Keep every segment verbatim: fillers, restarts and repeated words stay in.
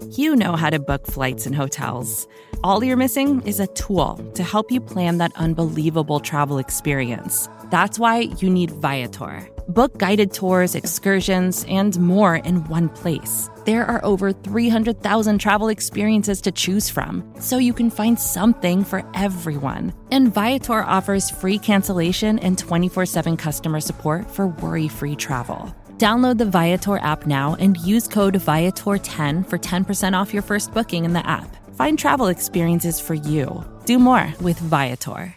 You know how to book flights and hotels. All you're missing is a tool to help you plan that unbelievable travel experience. That's why you need Viator. Book guided tours, excursions, and more in one place. There are over three hundred thousand travel experiences to choose from, so you can find something for everyone. And Viator offers free cancellation and twenty-four seven customer support for worry-free travel. Download the Viator app now and use code Viator ten for ten percent off your first booking in the app. Find travel experiences for you. Do more with Viator.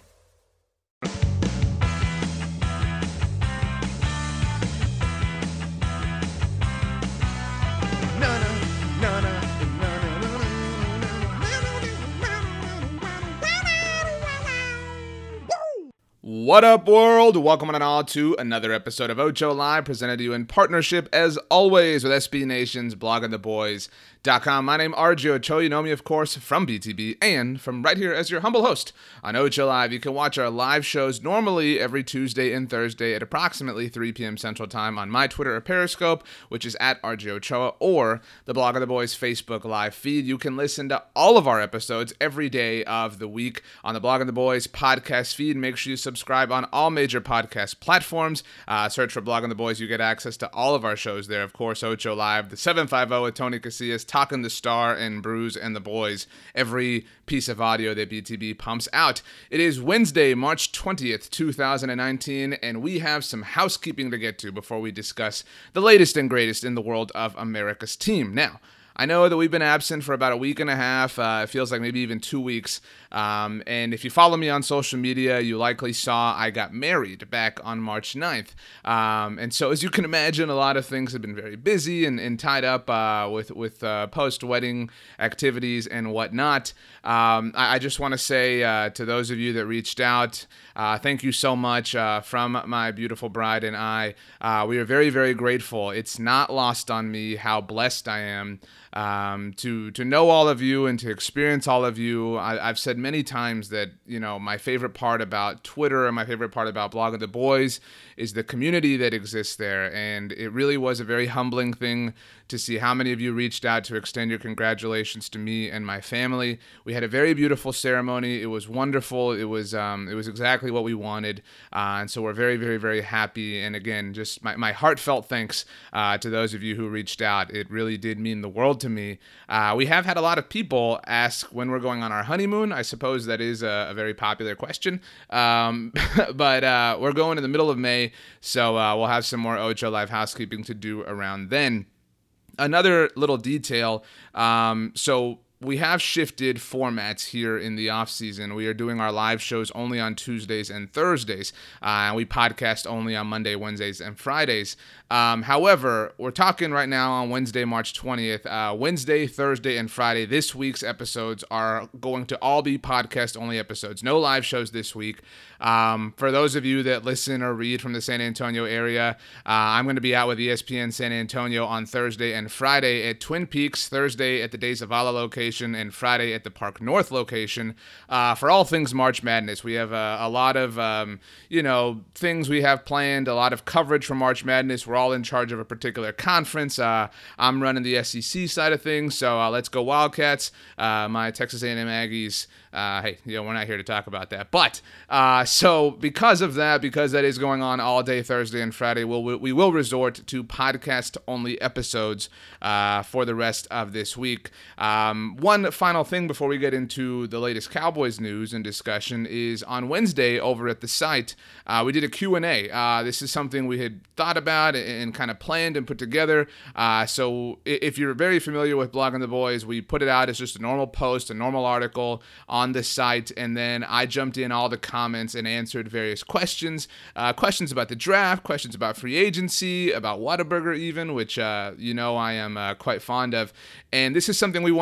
What up, world? Welcome on all to another episode of Ocho Live, presented to you in partnership, as always, with S B Nation's blogging the boys dot com. My name is R J Ochoa. You know me, of course, from B T B and from right here as your humble host on Ocho Live. You can watch our live shows normally every Tuesday and Thursday at approximately three p.m. Central Time on my Twitter or Periscope, which is at R J Ochoa, or the Blog of the Boys Facebook live feed. You can listen to all of our episodes every day of the week on the Blog of the Boys podcast feed. Make sure you subscribe on all major podcast platforms. Uh, search for Blog on the Boys. You get access to all of our shows there. Of course, Ocho Live, the seven fifty with Tony Casillas, Talking the Star, and Bruce and the Boys. Every piece of audio that B T B pumps out. It is Wednesday, March twentieth, two thousand nineteen, and we have some housekeeping to get to before we discuss the latest and greatest in the world of America's team. Now, I know that we've been absent for about a week and a half. Uh, it feels like maybe even two weeks. Um, and if you follow me on social media, you likely saw I got married back on March ninth. Um, and so as you can imagine, a lot of things have been very busy and, and tied up uh, with, with uh, post-wedding activities and whatnot. Um, I, I just want to say uh, to those of you that reached out, uh, thank you so much uh, from my beautiful bride and I. Uh, we are very, very grateful. It's not lost on me how blessed I am um, to to know all of you and to experience all of you. I, I've said many times that, you know, my favorite part about Twitter and my favorite part about Blog of the Boys is the community that exists there. And it really was a very humbling thing to see how many of you reached out to extend your congratulations to me and my family. We had a very beautiful ceremony. It was wonderful. It was um, it was exactly what we wanted. Uh, and so we're very, very, very happy. And again, just my, my heartfelt thanks uh, to those of you who reached out. It really did mean the world to me. Uh, we have had a lot of people ask when we're going on our honeymoon. I suppose that is a, a very popular question. Um, but uh, we're going in the middle of May, so uh, we'll have some more Ocho Live housekeeping to do around then. Another little detail, um, so we have shifted formats here in the off season. We are doing our live shows only on Tuesdays and Thursdays. Uh, we podcast only on Monday, Wednesdays, and Fridays. Um, however, we're talking right now on Wednesday, March twentieth. Uh, Wednesday, Thursday, and Friday, this week's episodes are going to all be podcast-only episodes. No live shows this week. Um, for those of you that listen or read from the San Antonio area, uh, I'm going to be out with E S P N San Antonio on Thursday and Friday at Twin Peaks, Thursday at the Days of Vala location, and Friday at the Park North location uh, for all things March Madness. We have uh, a lot of, um, you know, things we have planned, a lot of coverage for March Madness. We're all in charge of a particular conference. Uh, I'm running the S E C side of things, so uh, let's go Wildcats. Uh, my Texas A and M Aggies, uh, hey, you know, we're not here to talk about that. But uh, so because of that, because that is going on all day Thursday and Friday, we'll, we will resort to podcast-only episodes uh, for the rest of this week. Um, one final thing before we get into the latest Cowboys news and discussion is on Wednesday over at the site, uh, we did a Q and A. Uh, this is something we had thought about and, and kind of planned and put together. Uh, so if you're very familiar with Blogging the Boys, we put it out as just a normal post, a normal article on the site, and then I jumped in all the comments and answered various questions, uh, questions about the draft, questions about free agency, about Whataburger even, which uh, you know I am uh, quite fond of. And this is something we want to do regularly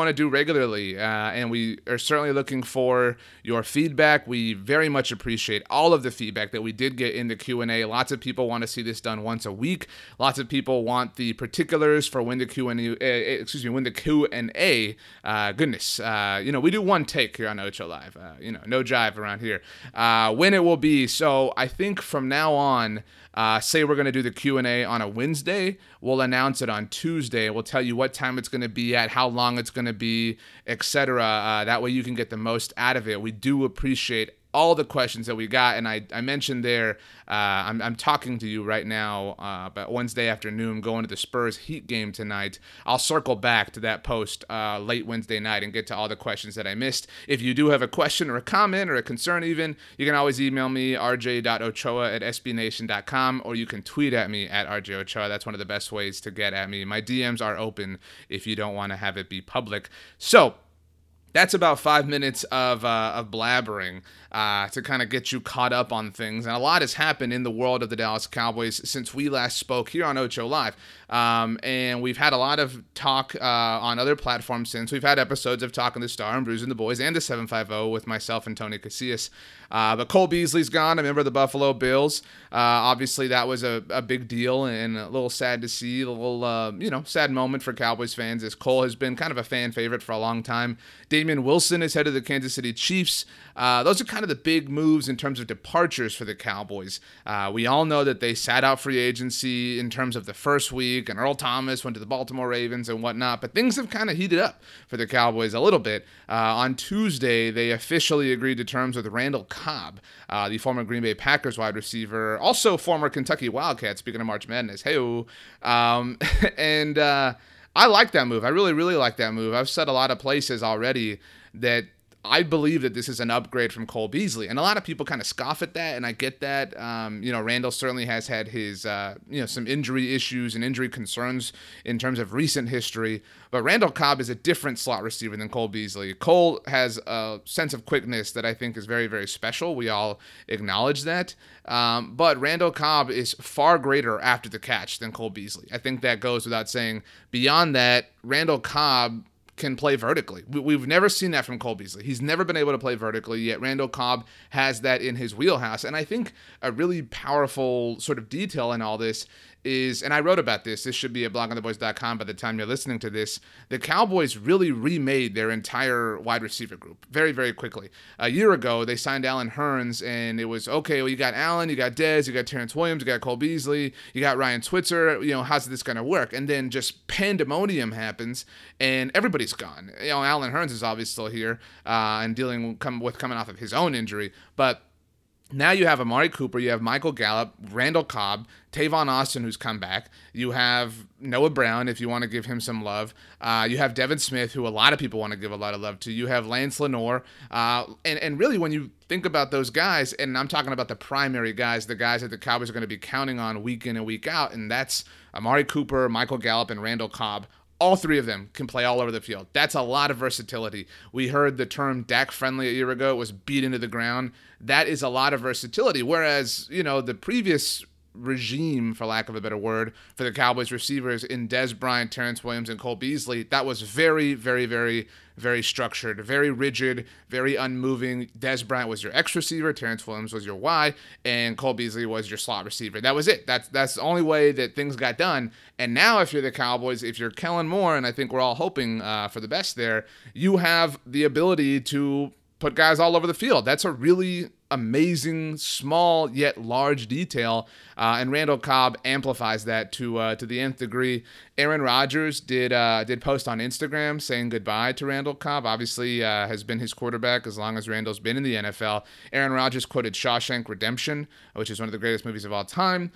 regularly, uh, and we are certainly looking for your feedback. We very much appreciate all of the feedback that we did get in the Q and A. Lots of people want to see this done once a week. Lots of people want the particulars for when the Q and A, uh, excuse me, when the Q and A. Uh, goodness, uh, you know, we do one take here on Ocho Live. Uh, you know, no jive around here. Uh, when it will be. So I think from now on, uh, say we're going to do the Q and A on a Wednesday, we'll announce it on Tuesday. We'll tell you what time it's going to be at, how long it's going to be, et cetera. Uh, that way you can get the most out of it. We do appreciate all the questions that we got, and I, I mentioned there, uh, I'm, I'm talking to you right now uh, about Wednesday afternoon, going to the Spurs Heat game tonight. I'll circle back to that post uh, late Wednesday night and get to all the questions that I missed. If you do have a question or a comment or a concern even, you can always email me, r j dot ochoa at s b nation dot com, or you can tweet at me at r j ochoa. That's one of the best ways to get at me. My D Ms are open if you don't want to have it be public. So, that's about five minutes of uh, of blabbering uh, to kind of get you caught up on things. And a lot has happened in the world of the Dallas Cowboys since we last spoke here on Ocho Live. Um, and we've had a lot of talk uh, on other platforms since. We've had episodes of Talking the Star and Bruising the Boys and the seven fifty with myself and Tony Casillas. Uh, but Cole Beasley's gone, a member of the Buffalo Bills. Uh, obviously, that was a, a big deal and a little sad to see, a little, uh, you know, sad moment for Cowboys fans, as Cole has been kind of a fan favorite for a long time. Damian Wilson is head of the Kansas City Chiefs. Uh, those are kind of the big moves in terms of departures for the Cowboys. Uh, we all know that they sat out free agency in terms of the first week, and Earl Thomas went to the Baltimore Ravens and whatnot, but things have kind of heated up for the Cowboys a little bit. Uh, on Tuesday, they officially agreed to terms with Randall Cobb, uh, the former Green Bay Packers wide receiver, also former Kentucky Wildcat, speaking of March Madness. Hey-o. Um, and uh, I like that move. I really, really like that move. I've said a lot of places already that I believe that this is an upgrade from Cole Beasley. And a lot of people kind of scoff at that, and I get that. Um, you know, Randall certainly has had his, uh, you know, some injury issues and injury concerns in terms of recent history. But Randall Cobb is a different slot receiver than Cole Beasley. Cole has a sense of quickness that I think is very, very special. We all acknowledge that. Um, but Randall Cobb is far greater after the catch than Cole Beasley. I think that goes without saying. Beyond that, Randall Cobb can play vertically. We've never seen that from Cole Beasley. He's never been able to play vertically, yet Randall Cobb has that in his wheelhouse. And I think a really powerful sort of detail in all this is, and I wrote about this, this should be at blog on the boys dot com by the time you're listening to this, the Cowboys really remade their entire wide receiver group very, very quickly. A year ago, they signed Allen Hurns, and it was, okay, well, you got Allen, you got Dez, you got Terrence Williams, you got Cole Beasley, you got Ryan Switzer, you know, how's this going to work? And then just pandemonium happens, and everybody's gone. You know, Allen Hurns is obviously still here uh, and dealing come, with coming off of his own injury, but now you have Amari Cooper, you have Michael Gallup, Randall Cobb, Tavon Austin, who's come back. You have Noah Brown, if you want to give him some love. Uh, you have Devin Smith, who a lot of people want to give a lot of love to. You have Lance Lenoir. Uh, and, and really, when you think about those guys, and I'm talking about the primary guys, the guys that the Cowboys are going to be counting on week in and week out, and that's Amari Cooper, Michael Gallup, and Randall Cobb. All three of them can play all over the field. That's a lot of versatility. We heard the term Dak friendly a year ago. It was beat into the ground. That is a lot of versatility. Whereas, you know, the previous regime, for lack of a better word, for the Cowboys receivers in Dez Bryant, Terrence Williams, and Cole Beasley, that was very, very, very, very structured, very rigid, very unmoving. Dez Bryant was your X receiver, Terrence Williams was your Y, and Cole Beasley was your slot receiver. That was it. That's that's the only way that things got done. And now if you're the Cowboys, if you're Kellen Moore, and I think we're all hoping uh, for the best there, you have the ability to put guys all over the field. That's a really amazing, small yet large detail, uh, and Randall Cobb amplifies that to uh, to the nth degree. Aaron Rodgers did uh, did post on Instagram saying goodbye to Randall Cobb. Obviously, uh, has been his quarterback as long as Randall's been in the N F L. Aaron Rodgers quoted Shawshank Redemption, which is one of the greatest movies of all time.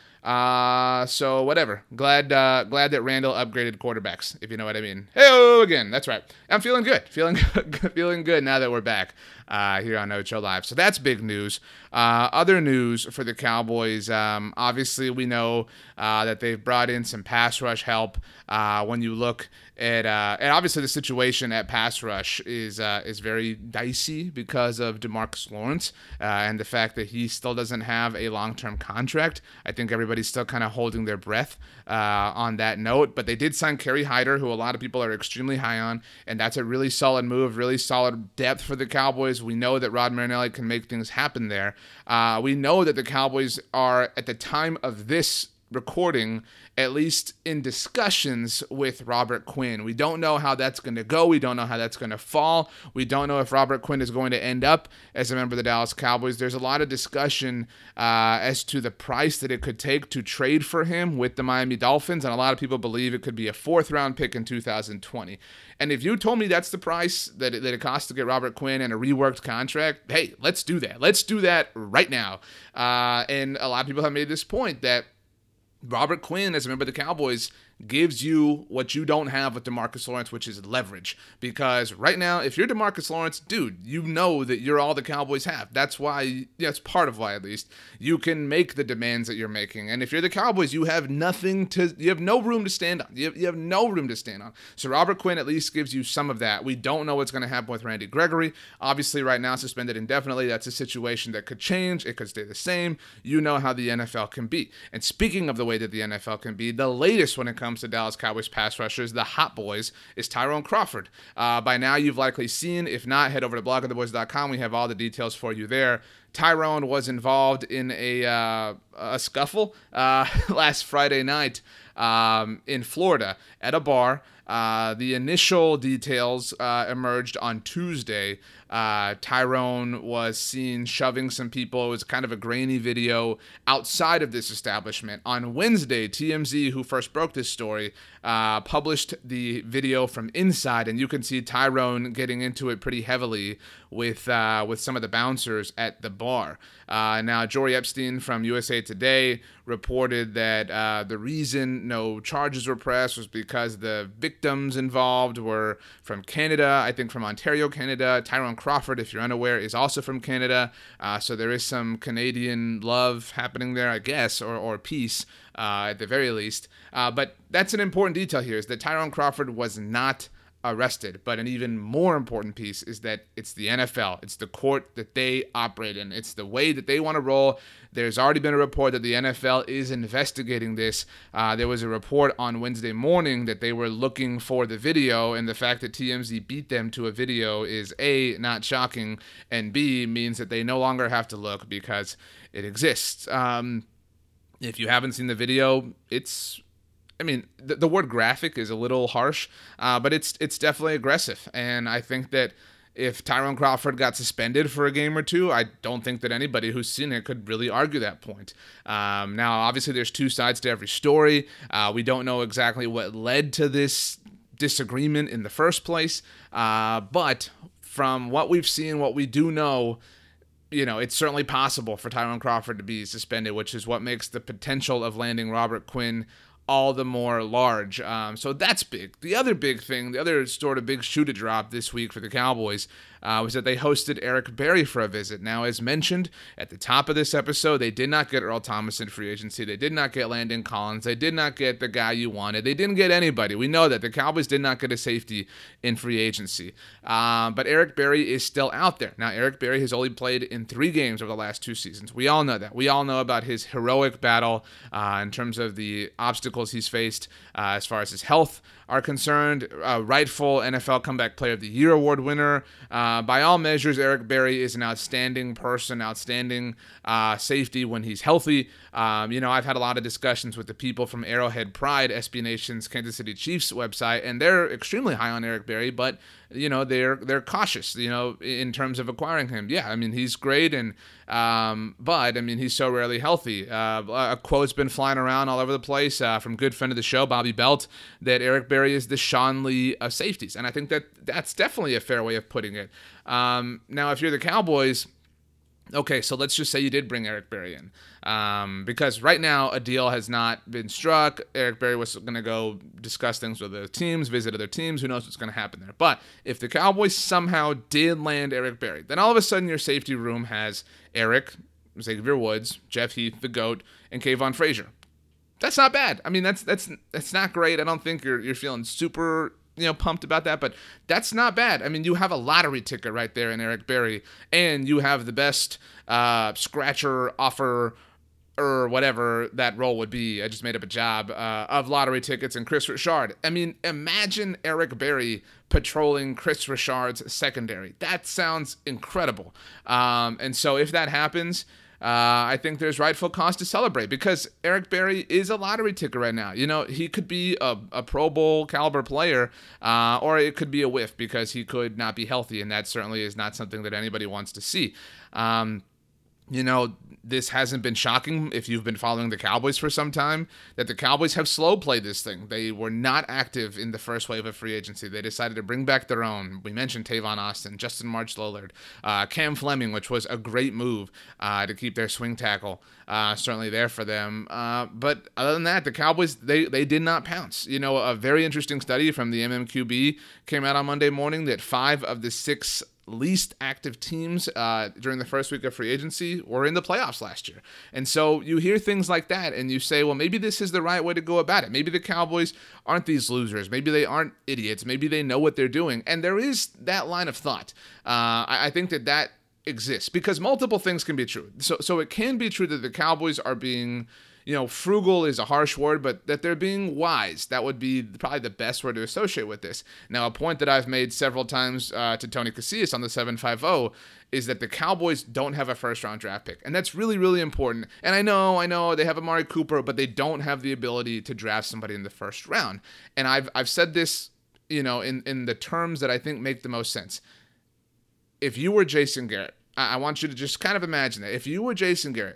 Uh, so whatever. Glad uh, glad that Randall upgraded quarterbacks, if you know what I mean. Hey, again, that's right. I'm feeling good, feeling good, feeling good now that we're back uh, here on Ocho Live. So that's big news. Uh, other news for the Cowboys, um, obviously we know uh, that they've brought in some pass rush help. Uh, when you look And, uh, and obviously the situation at pass rush is uh, is very dicey because of DeMarcus Lawrence uh, and the fact that he still doesn't have a long-term contract. I think everybody's still kind of holding their breath uh, on that note. But they did sign Kerry Hyder, who a lot of people are extremely high on, and that's a really solid move, really solid depth for the Cowboys. We know that Rod Marinelli can make things happen there. Uh, we know that the Cowboys are, at the time of this recording, at least in discussions with Robert Quinn. We don't know how that's going to go. We don't know how that's going to fall. We don't know if Robert Quinn is going to end up as a member of the Dallas Cowboys. There's a lot of discussion uh, as to the price that it could take to trade for him with the Miami Dolphins, and a lot of people believe it could be a fourth round pick in two thousand twenty. And if you told me that's the price that it, that it costs to get Robert Quinn and a reworked contract, hey, let's do that. Let's do that right now. Uh, and a lot of people have made this point that Robert Quinn, as a member of the Cowboys, gives you what you don't have with DeMarcus Lawrence, which is leverage. Because right now, if you're DeMarcus Lawrence, dude, you know that you're all the Cowboys have. That's why, that's part of why at least, you can make the demands that you're making. And if you're the Cowboys, you have nothing to, you have no room to stand on. You have, you have no room to stand on. So Robert Quinn at least gives you some of that. We don't know what's going to happen with Randy Gregory. Obviously, right now, suspended indefinitely. That's a situation that could change. It could stay the same. You know how the N F L can be. And speaking of the way that the N F L can be, the latest when it comes to Dallas Cowboys pass rushers, the hot boys, is Tyrone Crawford. Uh, by now, you've likely seen. If not, head over to blog of the boys dot com. We have all the details for you there. Tyrone was involved in a uh, a scuffle uh, last Friday night um, in Florida at a bar. Uh, the initial details uh, emerged on Tuesday. Uh, Tyrone was seen shoving some people. It was kind of a grainy video outside of this establishment. On Wednesday, T M Z, who first broke this story, uh, published the video from inside, and you can see Tyrone getting into it pretty heavily with uh, with some of the bouncers at the bar. Uh, now, Jory Epstein from U S A Today reported that uh, the reason no charges were pressed was because the victims involved were from Canada, I think from Ontario, Canada. Tyrone Crawford, if you're unaware, is also from Canada. Uh, so there is some Canadian love happening there, I guess, or, or peace uh, at the very least. Uh, but that's an important detail here, is that Tyrone Crawford was not arrested. But an even more important piece is that it's the N F L. It's the court that they operate in. It's the way that they want to roll. There's already been a report that the N F L is investigating this. Uh, there was a report on Wednesday morning that they were looking for the video, and the fact that T M Z beat them to a video is A, not shocking, and B, means that they no longer have to look because it exists. Um, if you haven't seen the video, it's I mean, the, the word graphic is a little harsh, uh, but it's it's definitely aggressive. And I think that if Tyrone Crawford got suspended for a game or two, I don't think that anybody who's seen it could really argue that point. Um, now, obviously, there's two sides to every story. Uh, we don't know exactly what led to this disagreement in the first place. Uh, but from what we've seen, what we do know, you know, it's certainly possible for Tyrone Crawford to be suspended, which is what makes the potential of landing Robert Quinn all the more large. Um, so that's big. The other big thing, the other sort of big shoe to drop this week for the Cowboys uh, was that they hosted Eric Berry for a visit. Now, as mentioned at the top of this episode, they did not get Earl Thomas in free agency. They did not get Landon Collins. They did not get the guy you wanted. They didn't get anybody. We know that. The Cowboys did not get a safety in free agency. Um, but Eric Berry is still out there. Now, Eric Berry has only played in three games over the last two seasons. We all know that. We all know about his heroic battle uh, in terms of the obstacles he's faced uh, as far as his health are concerned. Uh, rightful N F L Comeback Player of the Year award winner. Uh, by all measures, Eric Berry is an outstanding person, outstanding uh, safety when he's healthy. Um, you know, I've had a lot of discussions with the people from Arrowhead Pride, S B Nation's Kansas City Chiefs website, and they're extremely high on Eric Berry, but you know, they're they're cautious, you know, in terms of acquiring him. Yeah, I mean, he's great, and um, but I mean, he's so rarely healthy. Uh, a quote's been flying around all over the place uh, from good friend of the show, Bobby Belt, that Eric Berry is the Sean Lee of safeties, and I think that that's definitely a fair way of putting it. Um, now, if you're the Cowboys, okay, so let's just say you did bring Eric Berry in. Um, because right now a deal has not been struck. Eric Berry was going to go discuss things with other teams, visit other teams. Who knows what's going to happen there? But if the Cowboys somehow did land Eric Berry, then all of a sudden your safety room has Eric, Xavier Woods, Jeff Heath, the GOAT, and Kayvon Frazier. That's not bad. I mean, that's that's that's not great. I don't think you're you're feeling super you know, pumped about that, but that's not bad. I mean, you have a lottery ticket right there in Eric Berry, and you have the best uh, scratcher offer or whatever that role would be. I just made up a job uh, of lottery tickets and Chris Richard. I mean, imagine Eric Berry patrolling Chris Richard's secondary. That sounds incredible. Um, and so if that happens, Uh, I think there's rightful cause to celebrate because Eric Berry is a lottery ticket right now. You know, he could be a, a Pro Bowl caliber player, uh, or it could be a whiff because he could not be healthy, and that certainly is not something that anybody wants to see. Um, you know, this hasn't been shocking if you've been following the Cowboys for some time, that the Cowboys have slow played this thing. They were not active in the first wave of free agency. They decided to bring back their own. We mentioned Tavon Austin, Justin March-Lillard, uh, Cam Fleming, which was a great move uh, to keep their swing tackle uh, certainly there for them. Uh, but other than that, the Cowboys, they, they did not pounce. You know, a very interesting study from the M M Q B came out on Monday morning that five of the six least active teams uh, during the first week of free agency were in the playoffs last year. And so you hear things like that and you say, well, maybe this is the right way to go about it. Maybe the Cowboys aren't these losers. Maybe they aren't idiots. Maybe they know what they're doing. And there is that line of thought. Uh, I, I think that that exists because multiple things can be true. So, so it can be true that the Cowboys are being, you know, frugal is a harsh word, but that they're being wise. That would be probably the best word to associate with this. Now, a point that I've made several times uh, to Tony Casillas on the seven fifty is that the Cowboys don't have a first-round draft pick, and that's really, really important. And I know, I know they have Amari Cooper, but they don't have the ability to draft somebody in the first round. And I've I've said this, you know, in, in the terms that I think make the most sense. If you were Jason Garrett, I, I want you to just kind of imagine that. If you were Jason Garrett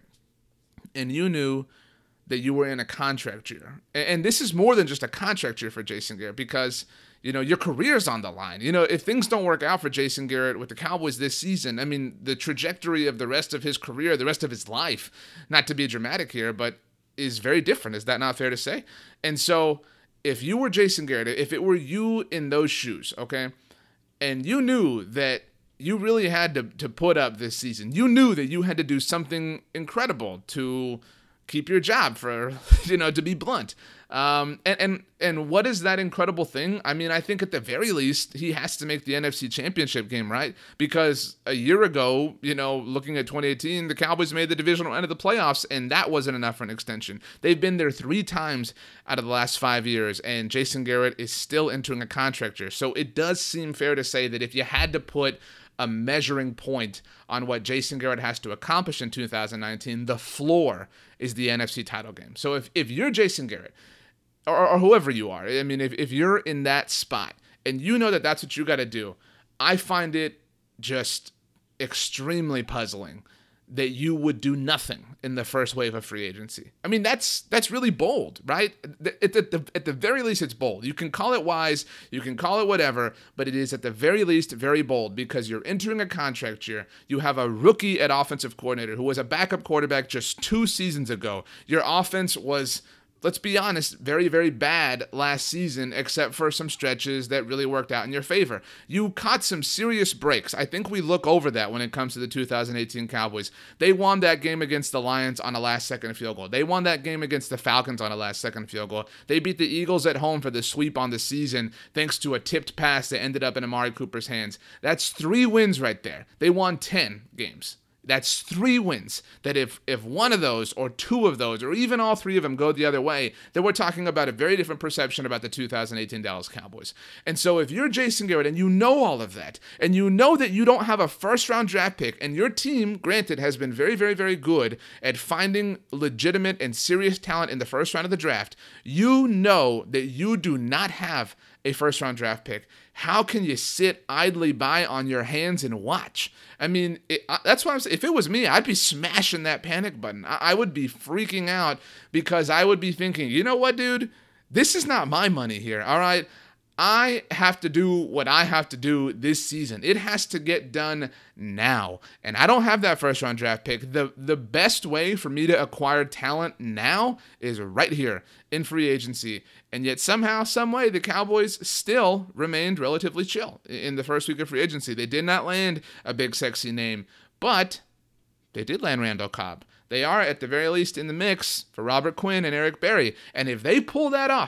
and you knew that you were in a contract year. And this is more than just a contract year for Jason Garrett because, you know, your career's on the line. You know, if things don't work out for Jason Garrett with the Cowboys this season, I mean, the trajectory of the rest of his career, the rest of his life, not to be dramatic here, but is very different. Is that not fair to say? And so if you were Jason Garrett, if it were you in those shoes, okay, and you knew that you really had to, to put up this season, you knew that you had to do something incredible to keep your job, for, you know, to be blunt. Um, and, and, and what is that incredible thing? I mean, I think at the very least, he has to make the N F C Championship game, right? Because a year ago, you know, looking at twenty eighteen, the Cowboys made the divisional end of the playoffs, and that wasn't enough for an extension. They've been there three times out of the last five years, and Jason Garrett is still entering a contract year. So it does seem fair to say that if you had to put a measuring point on what Jason Garrett has to accomplish in two thousand nineteen, the floor is the N F C title game. So if, if you're Jason Garrett, or, or whoever you are, I mean, if, if you're in that spot and you know that that's what you got to do, I find it just extremely puzzling that you would do nothing in the first wave of free agency. I mean, that's that's really bold, right? At the, at the, at the very least, it's bold. You can call it wise, you can call it whatever, but it is at the very least very bold because you're entering a contract year. You have a rookie at offensive coordinator who was a backup quarterback just two seasons ago. Your offense was, let's be honest, very, very bad last season, except for some stretches that really worked out in your favor. You caught some serious breaks. I think we look over that when it comes to the two thousand eighteen Cowboys. They won that game against the Lions on a last-second field goal. They won that game against the Falcons on a last-second field goal. They beat the Eagles at home for the sweep on the season thanks to a tipped pass that ended up in Amari Cooper's hands. That's three wins right there. They won ten games. That's three wins that if if one of those or two of those or even all three of them go the other way, then we're talking about a very different perception about the two thousand eighteen Dallas Cowboys. And so if you're Jason Garrett and you know all of that, and you know that you don't have a first-round draft pick, and your team, granted, has been very, very, very good at finding legitimate and serious talent in the first round of the draft, you know that you do not have a first-round draft pick. How can you sit idly by on your hands and watch? I mean, it, uh, that's what I'm saying. If it was me, I'd be smashing that panic button. I, I would be freaking out because I would be thinking, you know what, dude? This is not my money here, all right? I have to do what I have to do this season. It has to get done now. And I don't have that first round draft pick. The the best way for me to acquire talent now is right here in free agency. And yet somehow, some way, the Cowboys still remained relatively chill in the first week of free agency. They did not land a big sexy name, but they did land Randall Cobb. They are at the very least in the mix for Robert Quinn and Eric Berry. And if they pull that off,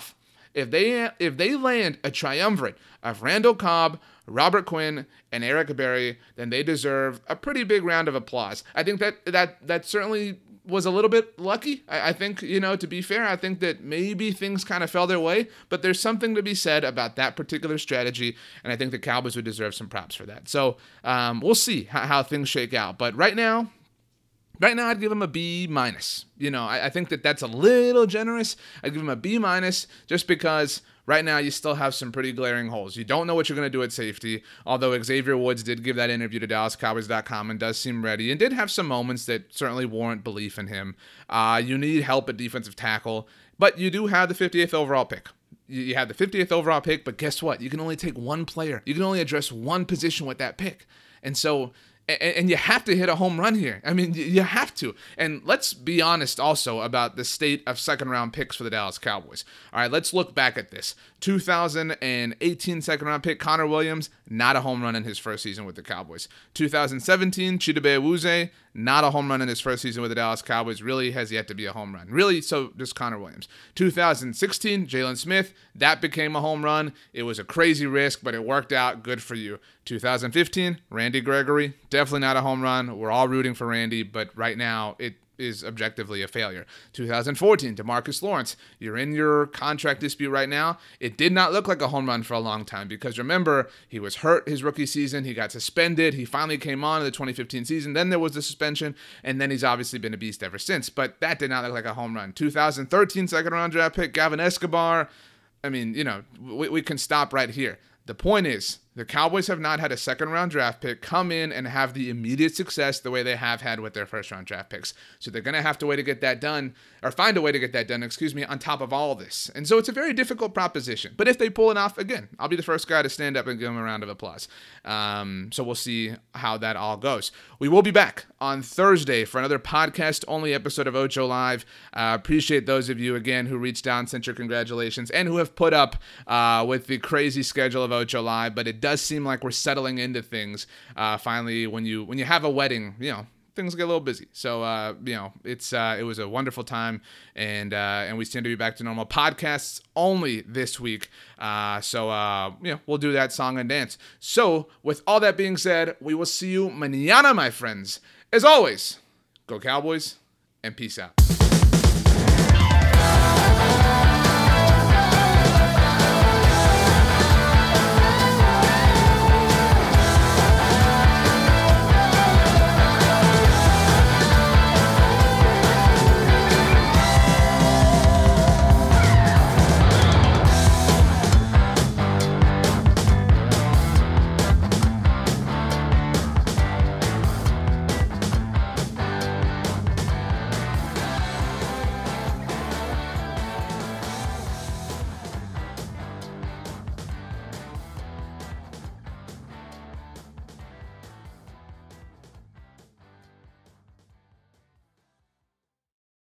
If they if they land a triumvirate of Randall Cobb, Robert Quinn, and Eric Berry, then they deserve a pretty big round of applause. I think that that that certainly was a little bit lucky. I, I think, you know, to be fair, I think that maybe things kind of fell their way, but there's something to be said about that particular strategy, and I think the Cowboys would deserve some props for that. So um, we'll see how, how things shake out. But right now, Right now, I'd give him a B minus. You know, I, I think that that's a little generous. I'd give him a B minus just because right now you still have some pretty glaring holes. You don't know what you're going to do at safety, although Xavier Woods did give that interview to Dallas Cowboys dot com and does seem ready and did have some moments that certainly warrant belief in him. Uh, you need help at defensive tackle, but you do have the fifty-eighth overall pick. You have the fiftieth overall pick, but guess what? You can only take one player. You can only address one position with that pick. And so... And you have to hit a home run here. I mean, you have to. And let's be honest also about the state of second-round picks for the Dallas Cowboys. All right, let's look back at this. two thousand eighteen second-round pick, Connor Williams, not a home run in his first season with the Cowboys. two thousand seventeen, Chidobe Awuzie, not a home run in his first season with the Dallas Cowboys. Really has yet to be a home run. Really, so does Connor Williams. two thousand sixteen, Jalen Smith, that became a home run. It was a crazy risk, but it worked out. Good for you. two thousand fifteen, Randy Gregory, definitely not a home run. We're all rooting for Randy, but right now it is objectively a failure. two thousand fourteen, DeMarcus Lawrence, you're in your contract dispute right now. It did not look like a home run for a long time because remember, he was hurt his rookie season. He got suspended. He finally came on in the twenty fifteen season. Then there was the suspension, and then he's obviously been a beast ever since, but that did not look like a home run. two thousand thirteen second round draft pick, Gavin Escobar. I mean, you know, we, we can stop right here. The point is, the Cowboys have not had a second-round draft pick come in and have the immediate success the way they have had with their first-round draft picks. So they're going to have to way to get that done, or find a way to get that done, excuse me, on top of all of this. And so it's a very difficult proposition. But if they pull it off, again, I'll be the first guy to stand up and give them a round of applause. Um, so we'll see how that all goes. We will be back on Thursday for another podcast-only episode of Ocho Live. Uh, appreciate those of you, again, who reached out and sent your congratulations and who have put up uh, with the crazy schedule of Ocho Live, but it does does seem like we're settling into things. Uh, finally, when you when you have a wedding, you know, things get a little busy. So, uh, you know, it's uh, it was a wonderful time, and uh, and we seem to be back to normal. Podcasts only this week. Uh, so, uh, you know, we'll do that song and dance. So, with all that being said, we will see you mañana, my friends. As always, go Cowboys, and peace out.